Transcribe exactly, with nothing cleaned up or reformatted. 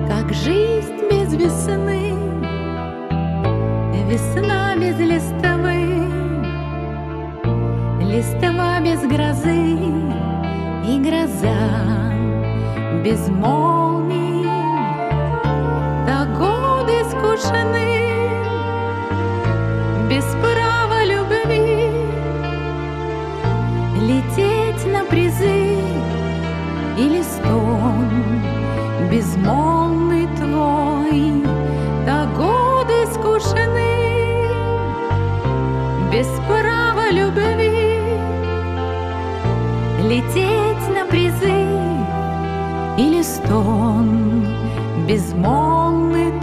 Как жизнь без весны, весна без листвы, листва без грозы и гроза без молний. Так годы скучны, без права любви, лететь на призы или стон безмолвный твой. Так годы скучны, без права любви, лететь на призы или стон безмолвный